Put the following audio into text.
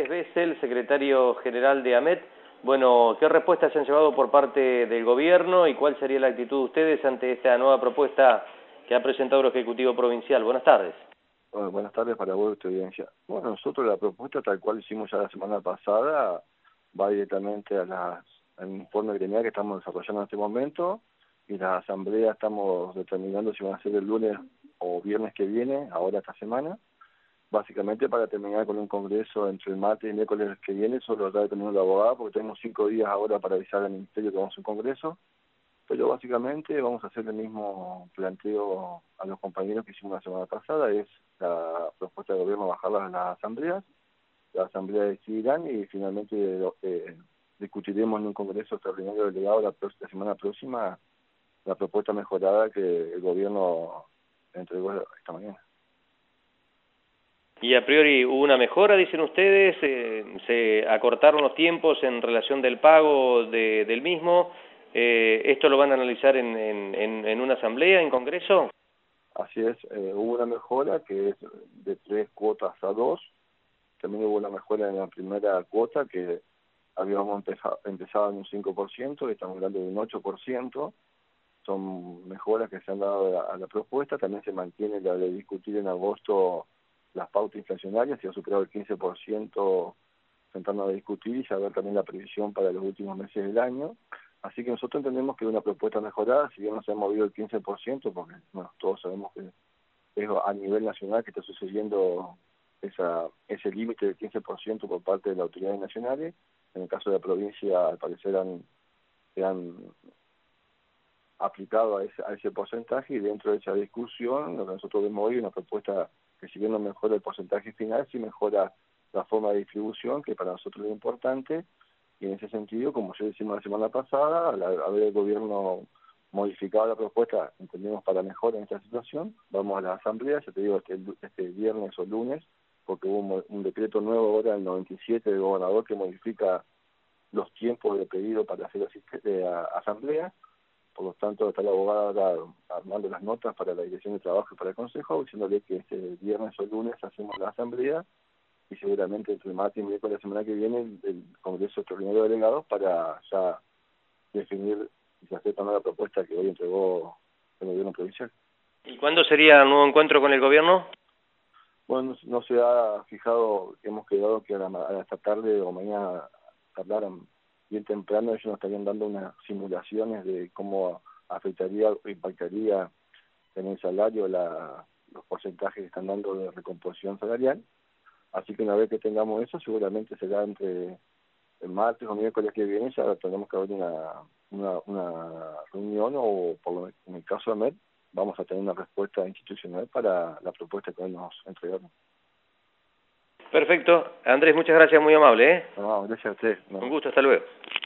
Andrés Bessel, secretario general de AMET. Bueno, ¿qué respuestas se han llevado por parte del gobierno y cuál sería la actitud de ustedes ante esta nueva propuesta que ha presentado el Ejecutivo Provincial? Buenas tardes. Bueno, buenas tardes para vos y tu audiencia. Bueno, nosotros la propuesta tal cual hicimos ya la semana pasada va directamente al informe gremial que estamos desarrollando en este momento, y la asamblea estamos determinando si van a ser el lunes o viernes que viene, ahora esta semana, básicamente para terminar con un congreso entre el martes y el miércoles que viene. Solo está determinando la abogada porque tenemos 5 días ahora para avisar al ministerio que vamos a un congreso, pero básicamente vamos a hacer el mismo planteo a los compañeros que hicimos la semana pasada. Es la propuesta del gobierno bajarlas a las asambleas, la asamblea decidirán y finalmente discutiremos en un congreso extraordinario delegado la semana próxima la propuesta mejorada que el gobierno entregó esta mañana. Y a priori hubo una mejora, dicen ustedes, se acortaron los tiempos en relación del pago del mismo. ¿Esto lo van a analizar en una asamblea, en congreso? Así es, hubo una mejora que es de 3 cuotas a 2. También hubo una mejora en la primera cuota, que habíamos empezado en un 5% y estamos hablando de un 8%. Son mejoras que se han dado a la propuesta. También se mantiene la de discutir en agosto las pautas inflacionarias, se ha superado el 15%, sentando a discutir y saber también la previsión para los últimos meses del año. Así que nosotros entendemos que es una propuesta mejorada, si bien no se ha movido el 15%, porque bueno, todos sabemos que es a nivel nacional que está sucediendo ese límite del 15% por parte de las autoridades nacionales. En el caso de la provincia, al parecer se han aplicado a ese porcentaje, y dentro de esa discusión lo que nosotros vemos hoy es una propuesta que, si bien no mejora el porcentaje final, sí mejora la forma de distribución, que para nosotros es importante. Y en ese sentido, como ya decimos la semana pasada, al haber el gobierno modificado la propuesta, entendemos para mejor en esta situación, vamos a la asamblea, ya te digo, este viernes o lunes, porque hubo un decreto nuevo ahora, el 97 del gobernador, que modifica los tiempos de pedido para hacer asamblea. Por lo tanto, está la abogada ahora armando las notas para la Dirección de Trabajo y para el Consejo, diciéndole que este viernes o lunes hacemos la asamblea, y seguramente entre martes y miércoles de la semana que viene el Congreso Extraordinario de Delegados, para ya definir si se acepta o no la propuesta que hoy entregó el gobierno provincial. ¿Y cuándo sería el nuevo encuentro con el gobierno? Bueno, no se ha fijado, hemos quedado que esta tarde o mañana hablaran bien temprano. Ellos nos estarían dando unas simulaciones de cómo afectaría o impactaría en el salario los porcentajes que están dando de recomposición salarial. Así que una vez que tengamos eso, seguramente será entre el martes o miércoles que viene, ya tenemos que haber una reunión, o por lo menos en el caso de AMET, vamos a tener una respuesta institucional para la propuesta que hoy nos entregaron. Perfecto. Andrés, muchas gracias, muy amable. No, gracias a usted. No. Un gusto, hasta luego.